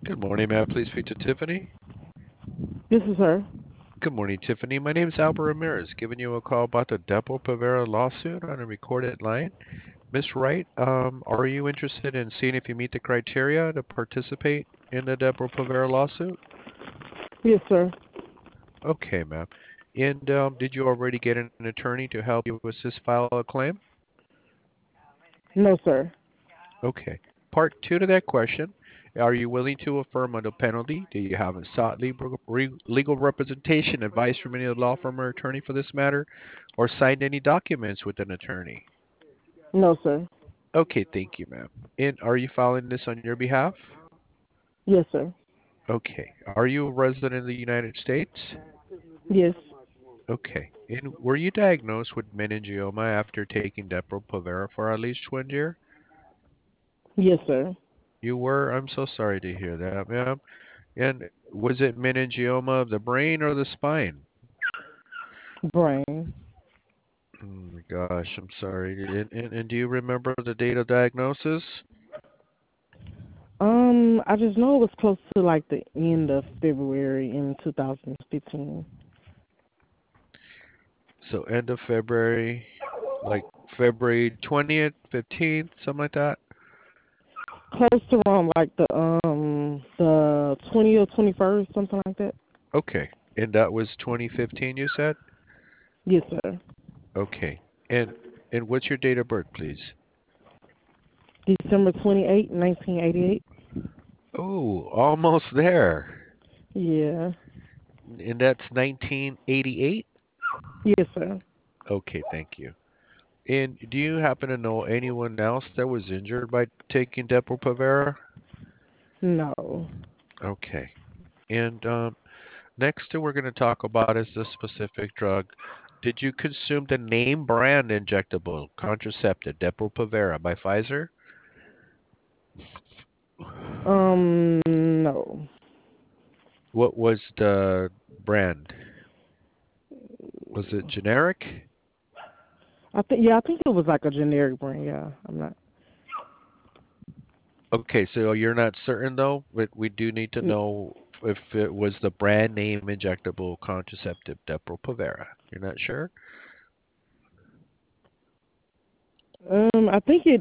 Good morning, may I please speak to Tiffany? This is her. Good morning, Tiffany. My name is Albert Ramirez, giving you a call about the Depo-Provera lawsuit on a recorded line. Miss Wright, are you interested in seeing if you meet the criteria to participate in the Depo-Provera lawsuit? Yes, sir. Okay, ma'am. And did you already get an attorney to help you assist file a claim? No, sir. Okay. Part two to that question. Are you willing to affirm under penalty that you haven't sought legal representation, advice from any law firm or attorney for this matter, or signed any documents with an attorney? No, sir. Okay, thank you, ma'am. And are you filing this on your behalf? Yes, sir. Okay. Are you a resident of the United States? Yes. Okay. And were you diagnosed with meningioma after taking Depo-Provera for at least 1 year? Yes, sir. You were? I'm so sorry to hear that, ma'am. And was it meningioma of the brain or the spine? Brain. Oh my gosh, I'm sorry. And do you remember the date of diagnosis? I just know it was close to like the end of February in 2015. So end of February, like February 20th, 15th, something like that? Close to around like the 20th or 21st, something like that. Okay. And that was 2015, you said? Yes, sir. Okay. And and what's your date of birth, please? December 28th, 1988. Oh, almost there. Yeah. And that's 1988? Yes, sir. Okay, thank you. And do you happen to know anyone else that was injured by taking Depo-Provera? No. Okay. And next we're going to talk about is the specific drug. Did you consume the name brand injectable contraceptive Depo-Provera by Pfizer? No. What was the brand? Was it generic? I think it was like a generic brand. Yeah, I'm not. Okay, so you're not certain though, but we do need to know if it was the brand name injectable contraceptive Depo-Provera. You're not sure? I think it.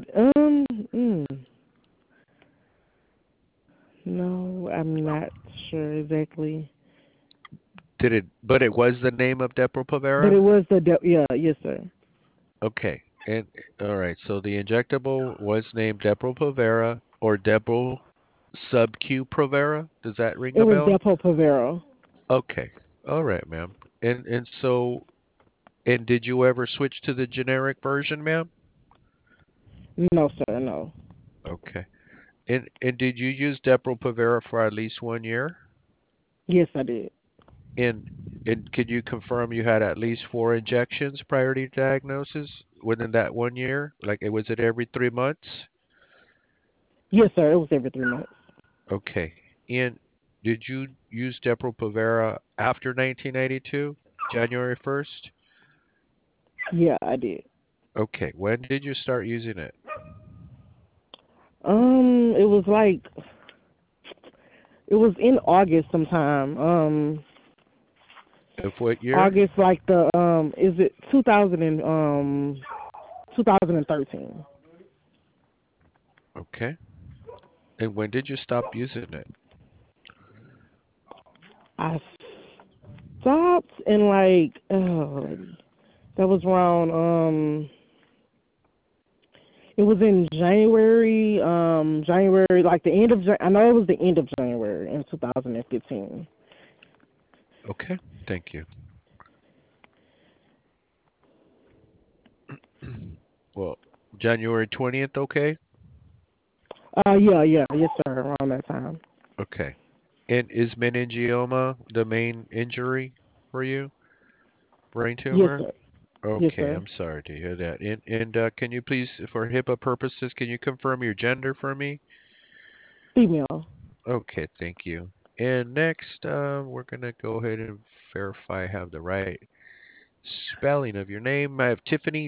No, I'm not sure exactly. But it was the name of But Depo-Provera? it was yeah, yes, sir. Okay. And all right, so the injectable was named Depo-Provera or Depo Sub-Q Provera. Does that ring It a was bell? Depo-Provera. Okay. All right, ma'am. And so and did you ever switch to the generic version, ma'am? No, sir, no. Okay. And did you use Depo-Provera for at least 1 year? Yes, I did. And and could you confirm you had at least 4 injections prior to your diagnosis within that 1 year? Like, was it every 3 months? Yes, sir. It was every 3 months. Okay. And did you use Depo-Provera after 1992, January 1st? Yeah, I did. Okay. When did you start using it? It was like it was in August sometime. Of what year? August like the is it 2013. Okay. And when did you stop using it? I stopped in like that was around it was in January, January, like the end of, I know it was the end of January in 2015. Okay. Thank you. Well, January 20th, okay? Yeah, yes, sir, around that time. Okay. And is meningioma the main injury for you? Brain Yes, tumor? sir. Yes, Okay, sir. I'm sorry to hear that. And can you please, for HIPAA purposes, can you confirm your gender for me? Female. Okay, thank you. And next, we're gonna go ahead and verify I have the right spelling of your name. I have Tiffany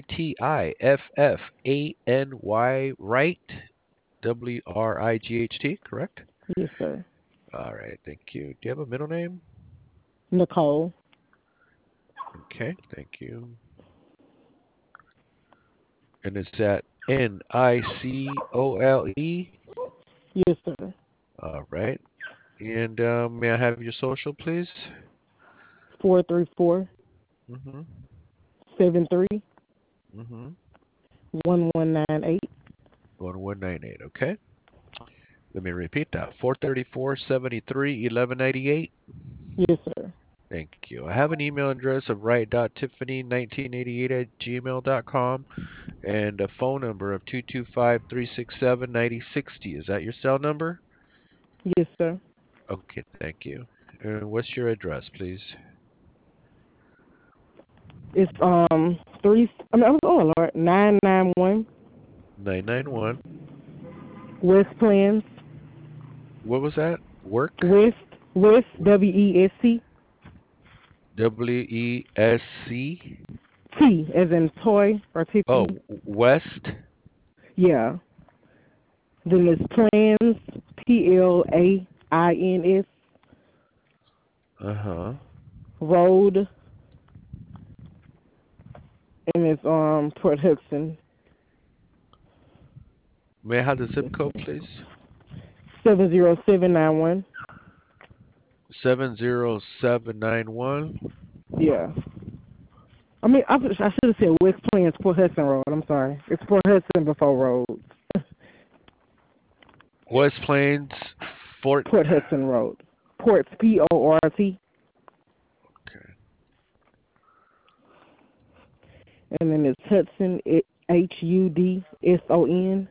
Tiffany Wright, Wright, correct? Yes, sir. All right, thank you. Do you have a middle name? Nicole. Okay, thank you. And is that Nicole? Yes, sir. All right. And may I have your social, please? 434 Mm-hmm. 73 Mm-hmm. 1198. 1198. Okay. Let me repeat that. 434-73-1198. Yes, sir. Thank you. I have an email address of wright.tiffany1988 at gmail.com and a phone number of 225-367-9060. Is that your cell number? Yes, sir. Okay, thank you. And what's your address, please? It's three. I mean, oh Lord, 991 991. West Plains. What was that? Work? West WEST WESC? T as in toy or Oh, Tiffany. West? Yeah. Then it's Plans PLAINS Uh-huh. Road, and it's Port Hudson. May I have the zip code, please? 70791. 70791. Yeah. I mean, I should have said West Plains, Port Hudson Road. I'm sorry. It's Port Hudson before Road. West Plains, Fort. Port Hudson Road. Ports, PORT. Okay. And then it's Hudson, HUDSON.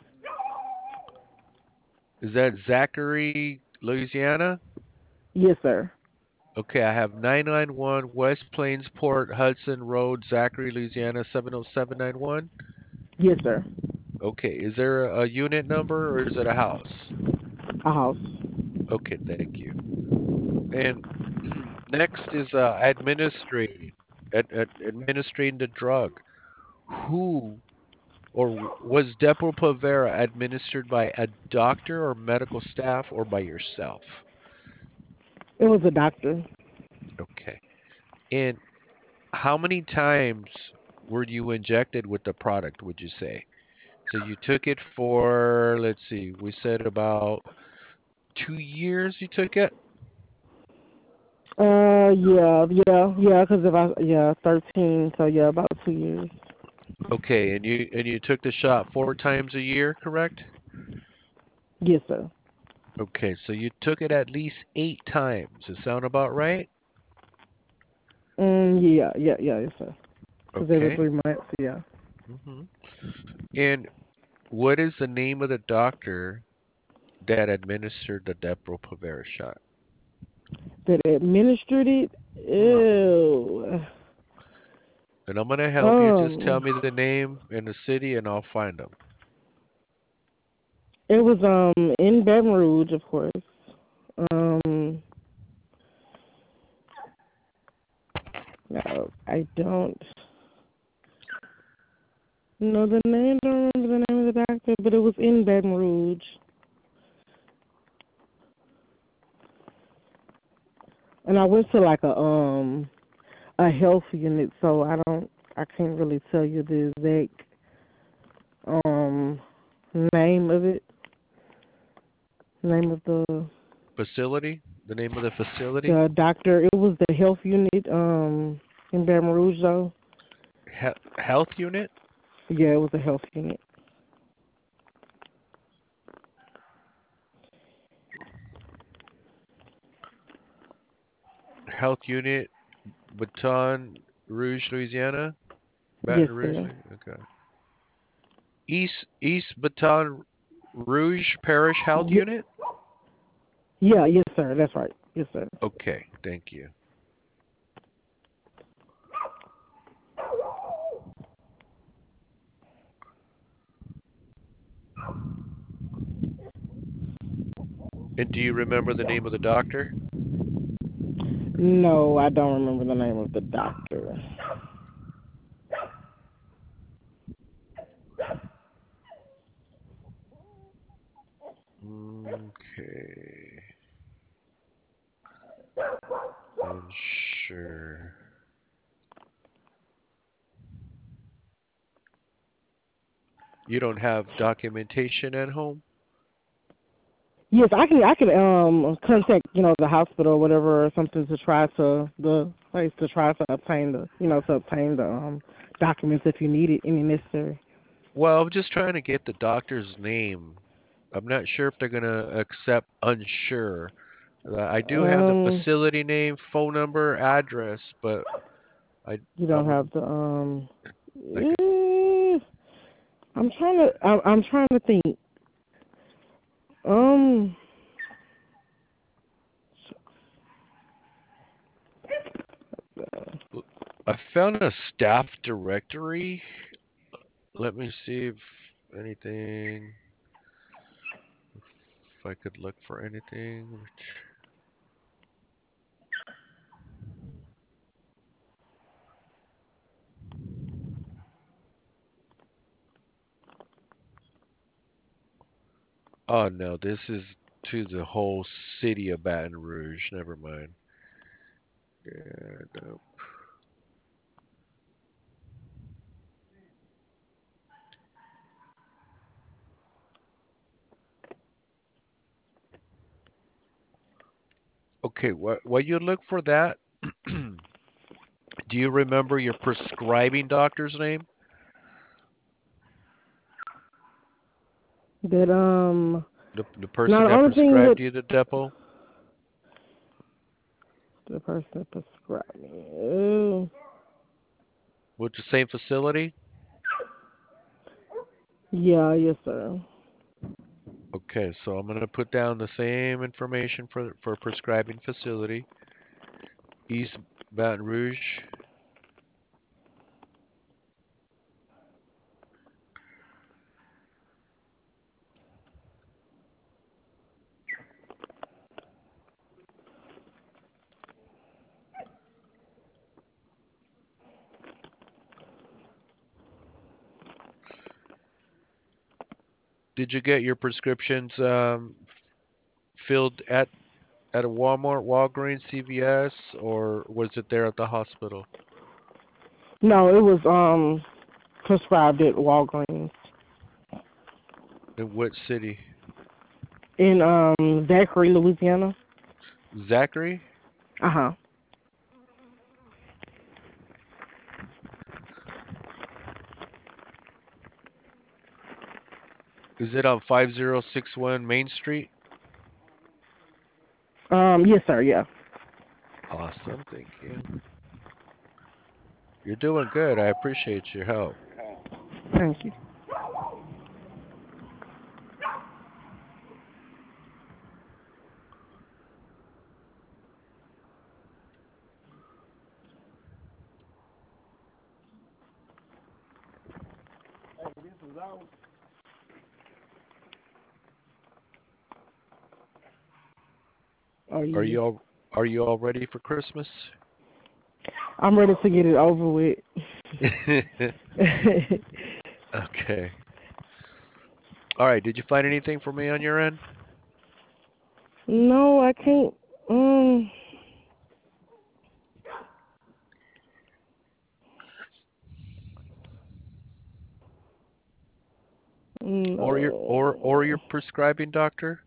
Is that Zachary, Louisiana? Yes, sir. Okay, I have 991 West Plains Port Hudson Road, Zachary, Louisiana 70791. Yes, sir. Okay, is there a unit number or is it a house? A house. Okay, thank you. And next is administrating the drug. Who or was Depo-Provera administered by a doctor or medical staff or by yourself? It was a doctor. Okay. And how many times were you injected with the product, would you say? So you took it for, let's see, we said about 2 years you took it? Yeah, because if 13, so yeah, about 2 years. Okay, and you took the shot 4 times a year, correct? Yes, sir. Okay, so you took it at least 8 times. Does that sound about right? Yes, sir. Because every Okay. 3 months, yeah. hmm And what is the name of the doctor that administered the Depo-Provera shot? That administered it, ew. And I'm gonna help you. Just tell Um, me the name and the city, and I'll find them. it was in Baton Rouge, of course. Um, no, I don't know the name. Don't remember the name of the doctor, but it was in Baton Rouge. And I went to like a health unit, so I can't really tell you the exact um name of it, name of Facility? The name of the facility? the doctor. It was the health unit in Baton Rouge, though. Health unit? Yeah, it was a health unit. Health unit, Baton Rouge, Louisiana? Yes, Baton Rouge, sir. okay. East Baton Rouge Parish Health Y- Unit? yes, sir. That's right. Yes, sir. Okay, thank you. And do you remember the name of the doctor? No, I don't remember the name of the doctor. Okay. Unsure. You don't have documentation at home? Yes, I can contact, the hospital or whatever or something to try to the place to try to obtain the documents if you need it any necessary. Well, I'm just trying to get the doctor's name. I'm not sure if they're gonna accept unsure. I do have the Um facility name, phone number, address, but I you I don't would have the like eh, I'm trying to think. Um I found a staff directory. Let me see anything if I could look for anything. Oh no, this is to the whole city of Baton Rouge. Never mind. Yeah, no. Okay, while you look for that, do you remember your prescribing doctor's name? that The now person the that only thing with prescribed you the Depo? the person that prescribed me. Oh, With the same facility? yeah, yes sir. Okay, so I'm gonna put down the same information for prescribing facility. East Baton Rouge. Did you get your prescriptions filled at a Walmart, Walgreens, CVS, or was it there at the hospital? No, it was prescribed at Walgreens In what city? in Zachary, Louisiana. Zachary? Uh-huh. Is it on 5061 Main Street? Yes sir, yeah. Awesome, thank you. You're doing good. I appreciate your help. Thank you. Oh Are yes. you all ready for Christmas? I'm ready to get it over with. Okay. All right. Did you find anything for me on your end? No, I can't. Um, Or your no. prescribing doctor?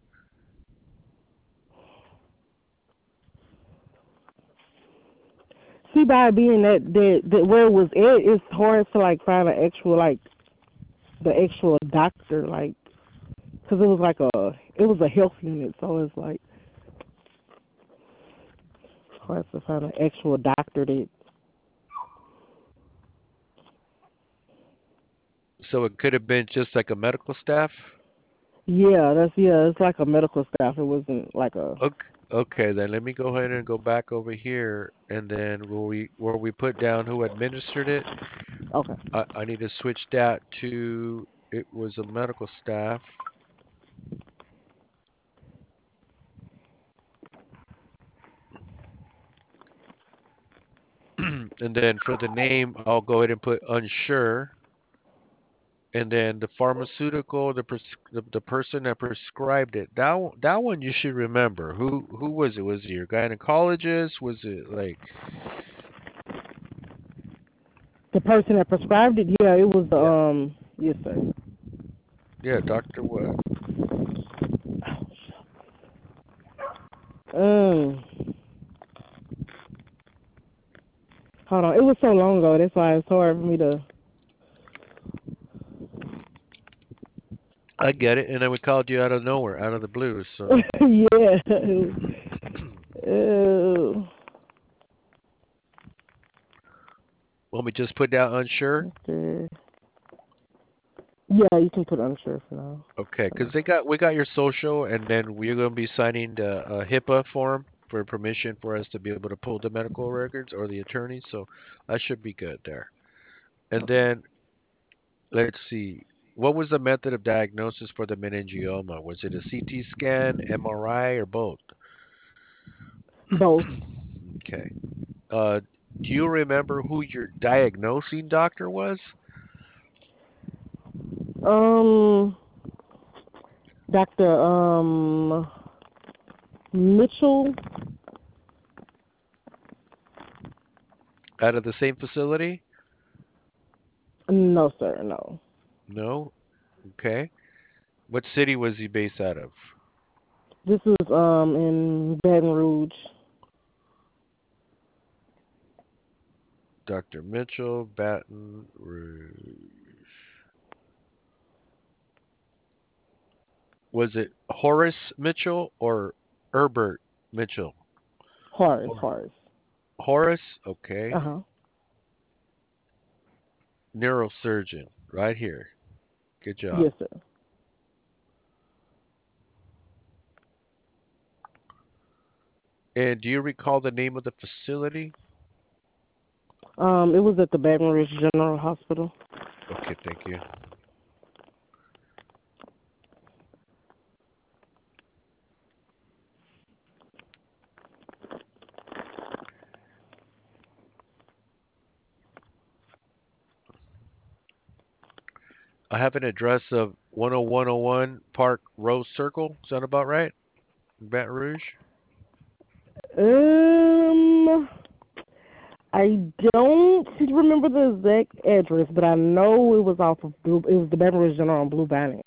See, by being that where it was at, it's hard to like find an actual like the actual doctor like because it was a health unit, so it's like hard to find an actual doctor that. So it could have been just like a medical staff? Yeah, it's like a medical staff. It wasn't like a. Okay, okay, then let me go ahead and go back over here, and then where we put down who administered it, Okay. I need to switch that to it was a medical staff. And then for the name, I'll go ahead and put unsure. And then the pharmaceutical, the person that prescribed it. That one you should remember. Who was it? Was it your gynecologist? Was it like The person that prescribed it, yeah, it was yeah yes sir. yeah Doctor what? Um, hold on, it was so long ago. That's why it's hard for me to. I get it. And then we called you out of nowhere, out of the blue. So Yeah. Uh, let me just put down unsure. okay. Yeah, you can put unsure for now. Okay, because we got your social, and then we're going to be signing the HIPAA form for permission for us to be able to pull the medical records or the attorney. So that should be good there. And then let's see. What was the method of diagnosis for the meningioma? Was it a CT scan, MRI, or both? Both. Okay. Uh, do you remember who your diagnosing doctor was? Um, Dr. Mitchell. Out of the same facility? No, sir, no. No? Okay. What city was he based out of? This was in Baton Rouge. Dr. Mitchell, Baton Rouge. Was it Horace Mitchell or Herbert Mitchell? Horace, Or Horace. Horace? Okay. Uh-huh. Neurosurgeon, right here. Good job. Yes, sir. And do you recall the name of the facility? It was at the Baton Rouge General Hospital. Okay, thank you. I have an address of 10101 Park Rose Circle. Sound about right? In Baton Rouge? Um, I don't remember the exact address, but I know it was off of Blue. It was the Baton Rouge General on Blue Bonnet.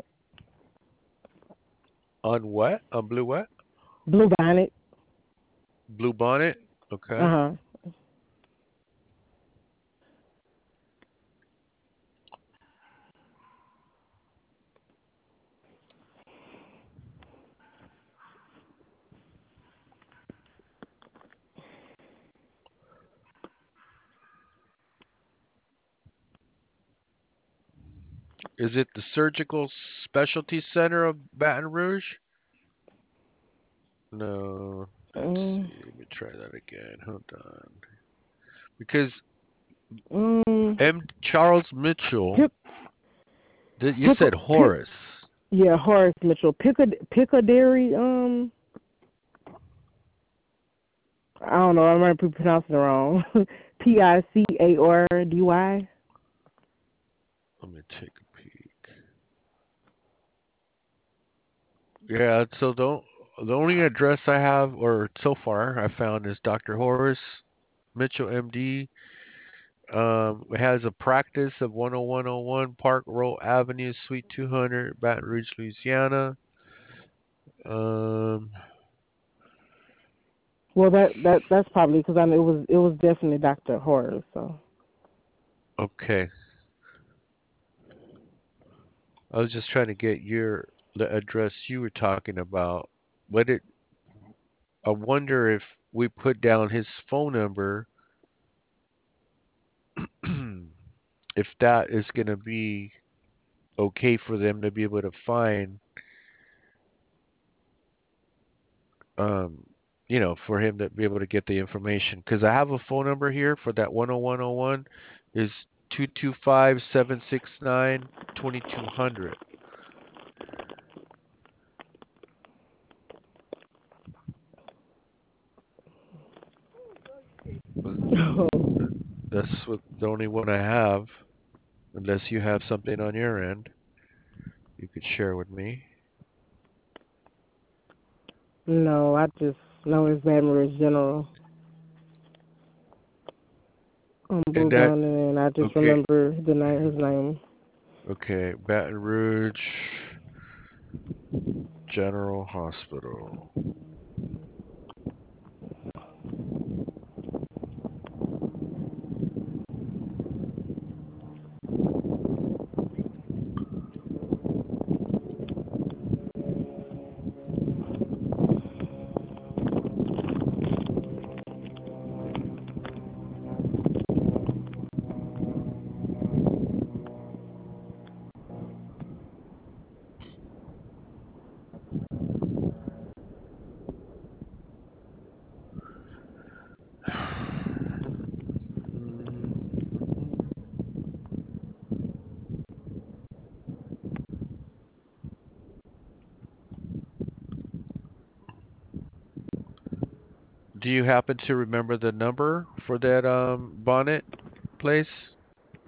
On what? On Blue what? Blue Bonnet. Blue Bonnet? Okay. Uh Is it the Surgical Specialty Center of Baton Rouge? No. huh. Let's see. Let me try that again. Hold on. Because Um. M. Charles Mitchell, Pick. you Pick. said Pick. Horace. Yeah, Horace Mitchell. Piccadilly. I don't know. I might be pronouncing it wrong. Picardy. Let me take a peek. Yeah, so the only address I have, or so far I found, is Dr. Horace Mitchell, MD. It has a practice of 10101 Park Row Avenue, Suite 200, Baton Rouge, Louisiana. Um, Well, that's probably because I know it was definitely Dr. Horace. So. okay. I was just trying to get the address you were talking about. What it I wonder if we put down his phone number, if that is going to be okay for them to be able to find, um, for him to be able to get the information. Because I have a phone number here for that 10101 is 225-769-2200. That's what the only one I have. Unless you have something on your end you could share with me. No, I just know it's Baton Rouge General. And Blue that, Bonnet, and I just okay, remember his name. okay, Baton Rouge General Hospital. Do you happen to remember the number for that bonnet place?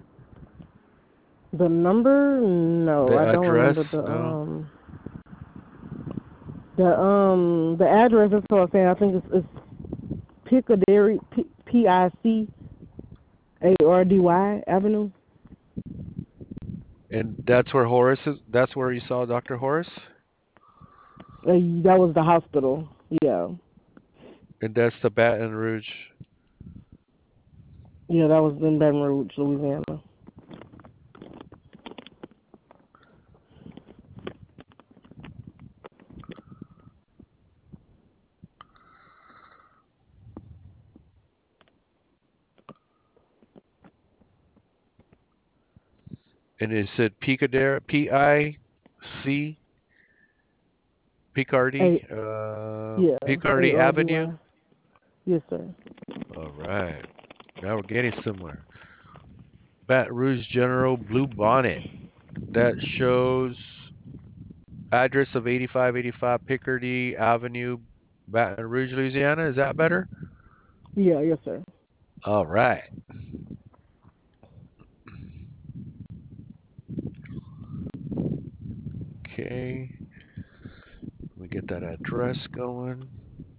The number? No, The I don't remember address? No. the address. Is what I'm saying. I think it's Piccadilly, Picardy Avenue. And that's where Horace is? That's where you saw Dr. Horace? That was the hospital. Yeah, And that's the Baton Rouge. yeah, that was in Baton Rouge, Louisiana. And it said Piccadilly, P-I-C, Hey, yeah, Picardy Avenue. ARDY. Yes, sir. All right. Now we're getting somewhere. Baton Rouge General Blue Bonnet. That shows address of 8585 Picardy Avenue, Baton Rouge, Louisiana. Is that better? Yeah, yes, sir. All right. Okay. Let me get that address going.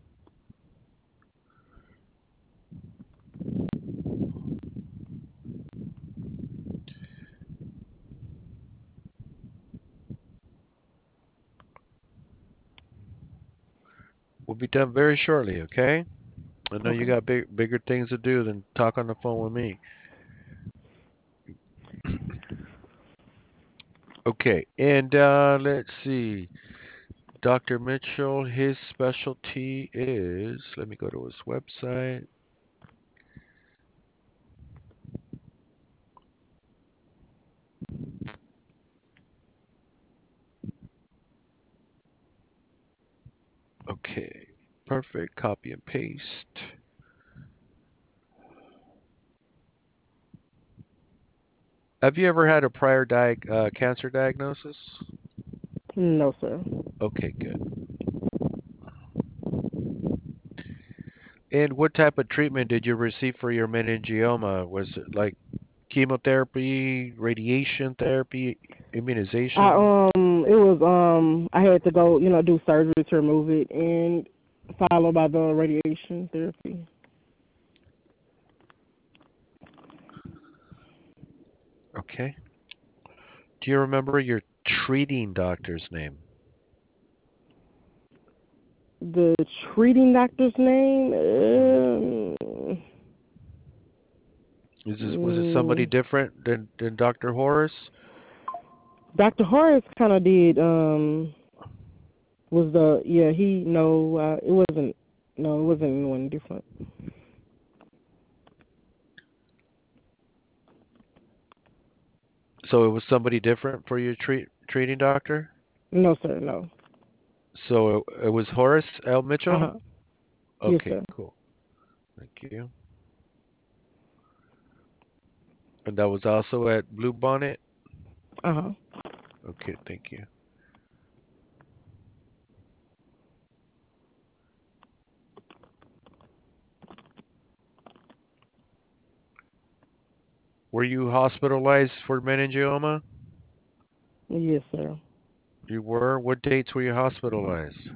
We'll be done very shortly, okay? I know you Okay. got bigger things to do than talk on the phone with me. Okay, and let's see. Dr. Mitchell, his specialty is, let me go to his website. Okay, perfect. Copy and paste. Have you ever had a prior cancer diagnosis? No, sir. Okay, good. And what type of treatment did you receive for your meningioma? Was it like chemotherapy, radiation therapy, immunization? It was I had to go, do surgery to remove it, and followed by the radiation therapy. Okay. Do you remember your treating doctor's name? The treating doctor's name, Hmm. Was it somebody mm, different than Dr. Horace? Dr. Horace kind of did was the yeah he no it wasn't anyone different. So it was somebody different for your treating doctor? No, sir, no. So it was Horace L. Uh Mitchell? huh. Yes, Okay, sir. cool. Thank you. And that was also at Blue Bonnet? Uh huh. Okay, thank you. Were you hospitalized for meningioma? Yes, sir. You were? What dates were you hospitalized?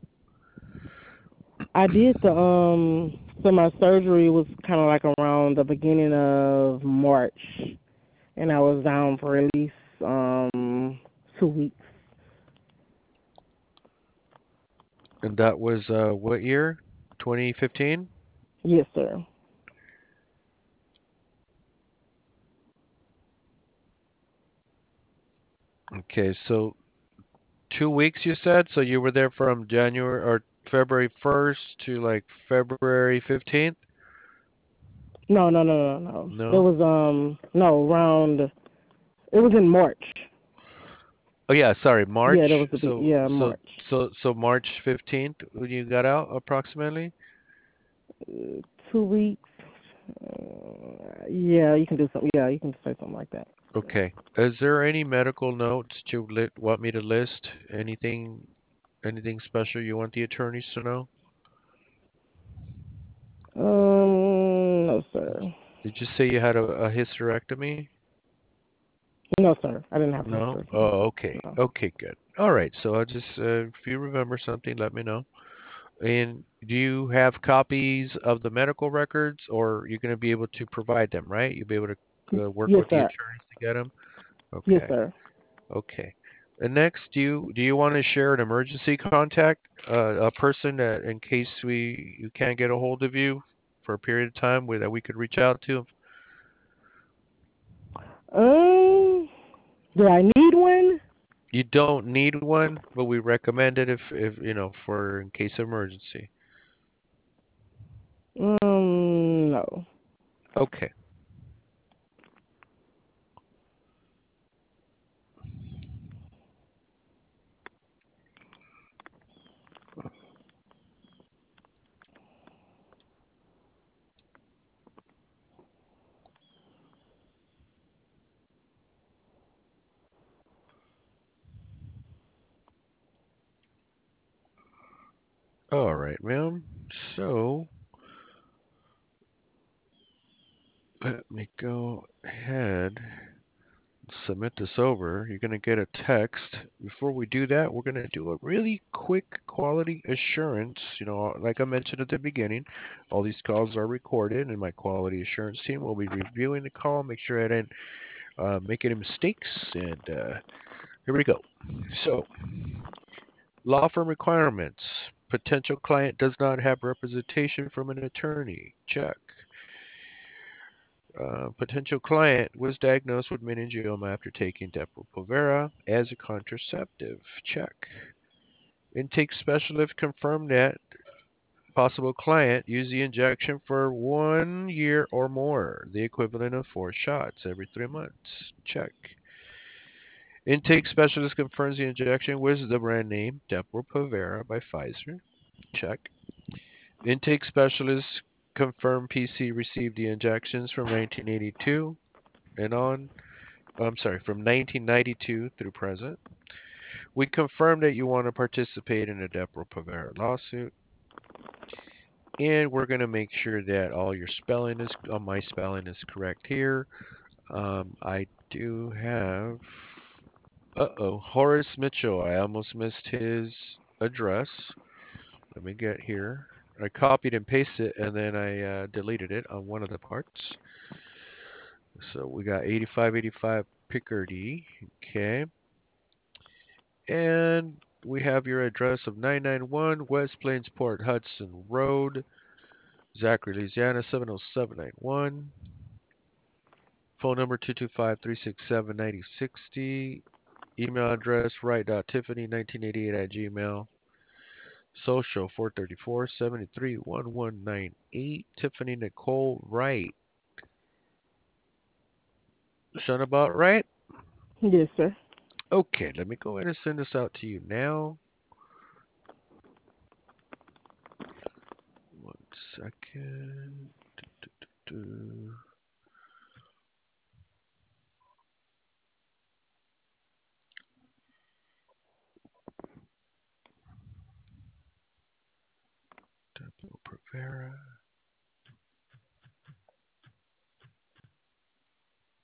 I did the so my surgery was kind of like around the beginning of March, and I was down for at least 2 weeks. And that was what year? 2015? Yes, sir. Okay, so 2 weeks you said? So you were there from January or February 1st to like February 15th? No, no, no, no, no. It No? was no around. It was in March. Oh yeah, sorry, Yeah, that March. was the So yeah so March. so March 15th when you got out approximately? 2 weeks. Yeah, you can do something. Yeah, you can say something like that. Okay. Is there any medical notes you want me to list? Anything special you want the attorneys to know? No, sir. Did you say you had a hysterectomy? No, sir. I didn't have a No? hysterectomy. Oh, okay. No. Okay, good. All right. So I'll just, if you remember something, let me know. And do you have copies of the medical records, or you're going to be able to provide them, right? You'll be able to work Yes, with the sir. attorneys to get them? Yes, Okay. sir. Okay. And next, do you want to share an emergency contact, a person that in case you can't get a hold of you for a period of time that we could reach out to? Um, do I need one? You don't need one, but we recommend it if for in case of emergency. No. Okay. All right, ma'am. So let me go ahead and submit this over. You're going to get a text. Before we do that, we're going to do a really quick quality assurance. Like I mentioned at the beginning, all these calls are recorded, and my quality assurance team will be reviewing the call, make sure I didn't make any mistakes. And here we go. So, law firm requirements. Potential client does not have representation from an attorney. Check. Potential client was diagnosed with meningioma after taking Depo-Provera as a contraceptive. Check. Intake specialist confirmed that possible client used the injection for 1 year or more, the equivalent of 4 shots every 3 months. Check. Intake specialist confirms the injection was the brand name Depo-Provera by Pfizer. Check. Intake specialist confirmed PC received the injections from 1982 and on. I'm sorry, from 1992 through present. We confirm that you want to participate in a Depo-Provera lawsuit, and we're going to make sure that all your spelling is, my spelling is correct here. I do have, Horace Mitchell. I almost missed his address. Let me get here. I copied and pasted it, and then I deleted it on one of the parts. So we got 8585 Picardy. Okay. And we have your address of 991 West Plains Port Hudson Road, Zachary, Louisiana 70791. Phone number 225-367-9060. Email address wright.tiffany1988 at gmail. Social 434-731-1198. Tiffany Nicole Wright. Sound about right? Yes, sir. Okay, let me go ahead and send this out to you now. 1 second. Do. Depo-Provera.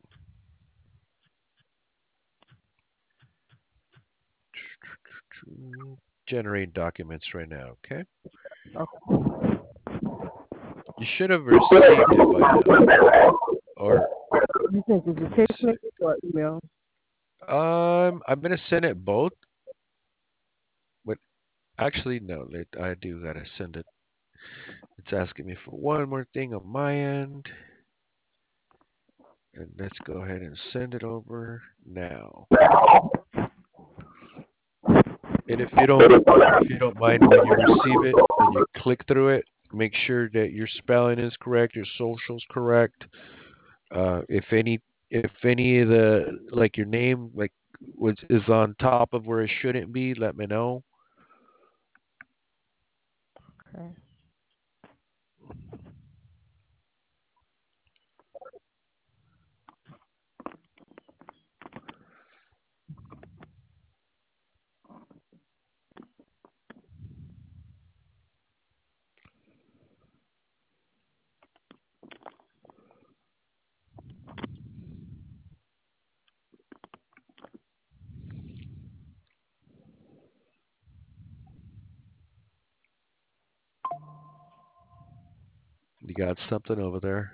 generate documents right now, okay? Okay. You should have received it by now. Or You think it's a let me text see. message or email? I'm gonna send it both. But actually, no. I do gotta send it. It's asking me for one more thing on my end, and let's go ahead and send it over now. And if you don't mind when you receive it and you click through it, make sure that your spelling is correct, your social's correct. If any of the like your name like was is on top of where it shouldn't be, let me know. Okay. You got something over there.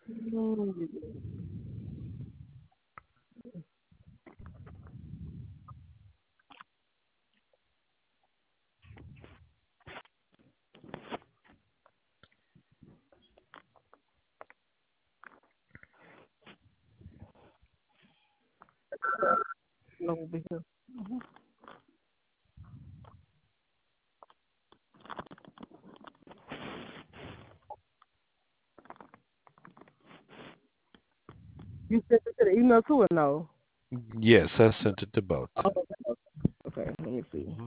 No big deal. You sent it to the email too or no? Yes, I sent it to both. Oh, okay, let me see. Hmm.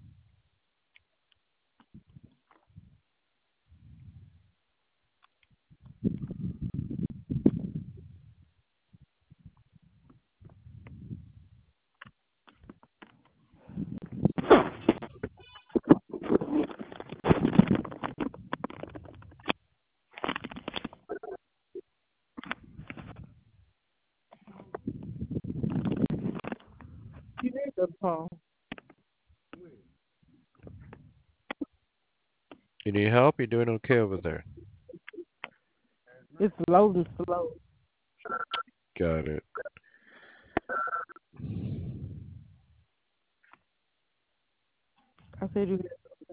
You need the phone. You need help? You're doing okay over there. It's loading slow. Got it. I said you.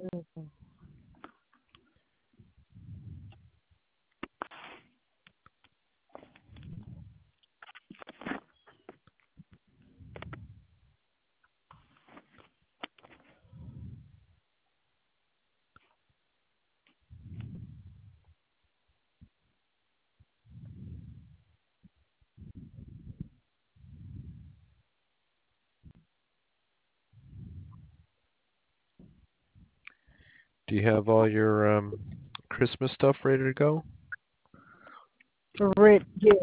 Do you have all your Christmas stuff ready to go? Red, yes.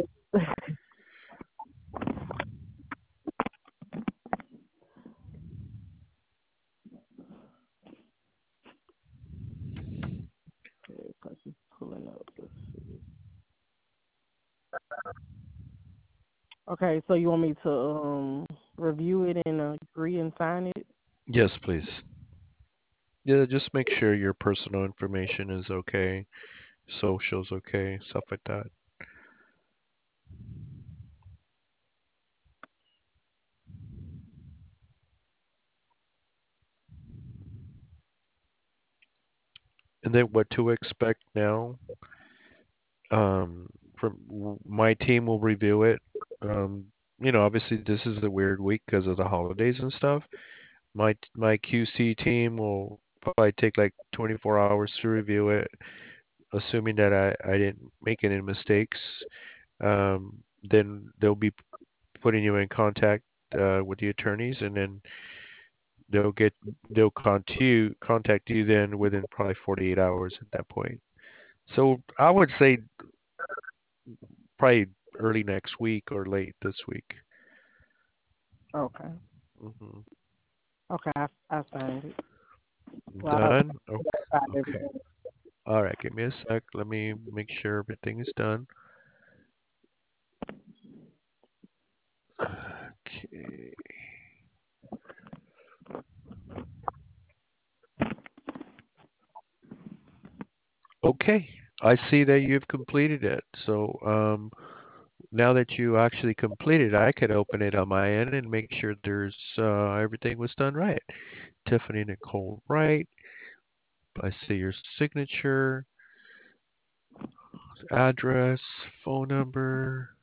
Okay, cause it's pulling up. Let's see. Okay, so you want me to review it and agree and sign it? Yes, please. Yeah, just make sure your personal information is okay, social's okay, stuff like that. And then what to expect now. My team will review it. Um, Obviously this is a weird week because of the holidays and stuff. My QC team will probably take like 24 hours to review it, assuming that I didn't make any mistakes. Then they'll be putting you in contact with the attorneys, and then they'll get they'll contact you then within probably 48 hours at that point. So I would say probably early next week or late this week. Okay. Hmm. Okay, I signed it. Well, I Done? Okay. signed Okay. everything. All right. Give me a sec. Let me make sure everything is done. Okay. Okay, I see that you've completed it. So now that you actually completed, I could open it on my end and make sure there's everything was done right. Tiffany Nicole Wright. I see your signature, address, phone number.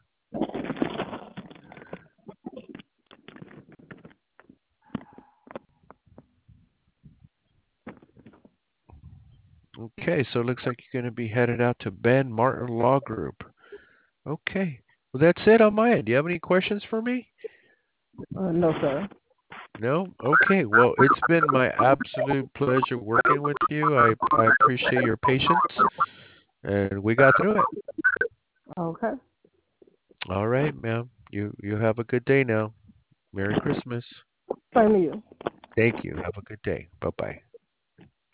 Okay, so it looks like you're going to be headed out to Ben Martin Law Group. Okay, well that's it on my end. Do you have any questions for me? No, sir. No? Okay, well it's been my absolute pleasure working with you. I appreciate your patience, and we got through it. Okay. All right, ma'am. You have a good day now. Merry Christmas. Same to you. Thank you. Have a good day. Bye-bye.